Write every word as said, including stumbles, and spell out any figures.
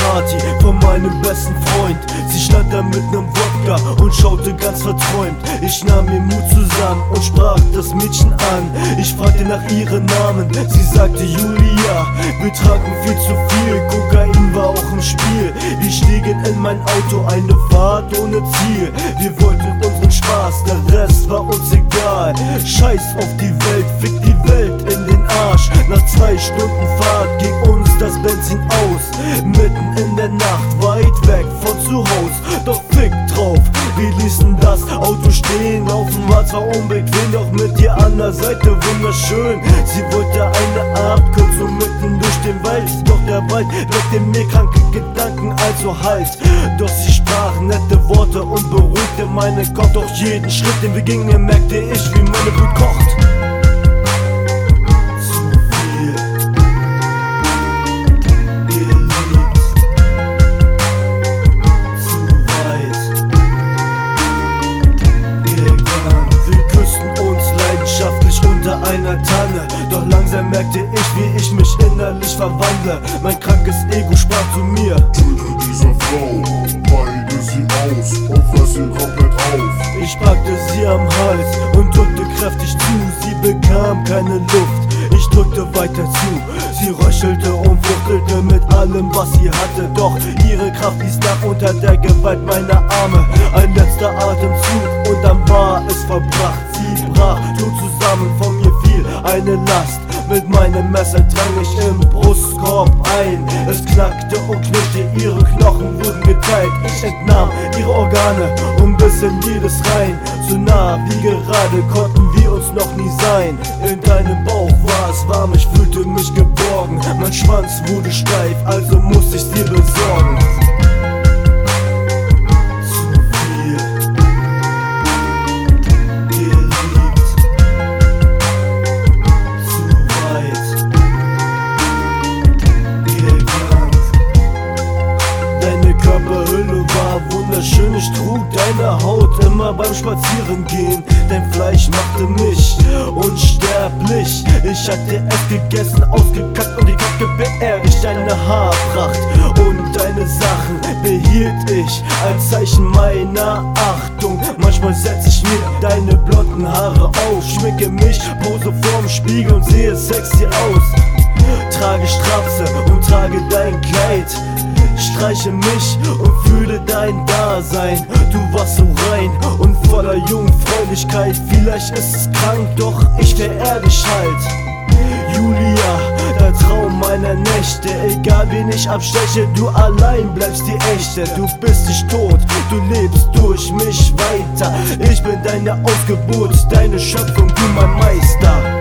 Party von meinem besten Freund. Sie stand da mit nem Wodka und schaute ganz verträumt. Ich nahm mir Mut zusammen und sprach das Mädchen an. Ich fragte nach ihrem Namen, sie sagte Julia. Wir tranken viel zu viel, Kokain war auch im Spiel. Wir stiegen in mein Auto, eine Fahrt ohne Ziel. Wir wollten unseren Spaß, der Rest war uns egal. Scheiß auf die Welt, fick die Welt in den Arsch. Nach zwei Stunden Fahrt ging uns das Benzin aus. Mitten in der Nacht, weit weg von zu Haus. Doch fick drauf, wir ließen das Auto stehen. Laufen war zwar unbequem, doch mit ihr an der Seite wunderschön. Sie wollte eine Abkürzung mitten durch den Wald. Doch der Wald weckte mir kranke Gedanken, also halt. Doch sie sprach nette Worte und beruhigte meinen Kopf. Doch jeden Schritt, den wir gingen, merkte ich, wie meine Blut kocht. Einer Tanne, doch langsam merkte ich, wie ich mich innerlich verwandle. Mein krankes Ego sprach zu mir: Töte diese Frau, weide sie aus und fress sie komplett auf. Ich packte sie am Hals und drückte kräftig zu. Sie bekam keine Luft, ich drückte weiter zu. Sie röchelte und fuchtelte mit allem, was sie hatte. Doch ihre Kraft ließ nach unter der Gewalt meiner Arme. Ein letzter Atemzug und dann war es verbracht. Sie brach tot zusammen, von mir fiel eine Last. Mit meinem Messer drang ich im Brustkorb ein. Es knackte und knickte, ihre Knochen wurden geteilt. Ich entnahm ihre Organe und biss in jedes rein. So nah wie gerade konnten wir uns noch nie sein. In deinem Bauch war es warm, ich fühlte mich geborgen. Mein Schwanz wurde steif, also musste ich dir besorgen. Körperhülle war wunderschön, ich trug deine Haut immer beim Spazierengehen. Dein Fleisch machte mich unsterblich. Ich hatte es gegessen, ausgekackt und die Kacke beerdigt. Deine Haarpracht und deine Sachen behielt ich als Zeichen meiner Achtung. Manchmal setz ich mir deine blonden Haare auf, schminke mich, pose vorm Spiegel und sehe sexy aus. Trage Strapse und trage dein Kleid. Streiche mich und fühle dein Dasein. Du warst so rein und voller Jungfräulichkeit. Vielleicht ist es krank, doch ich verehr dich halt. Julia, der Traum meiner Nächte. Egal wen ich absteche, du allein bleibst die Echte. Du bist nicht tot, du lebst durch mich weiter. Ich bin deine Ausgeburt, deine Schöpfung, du mein Meister.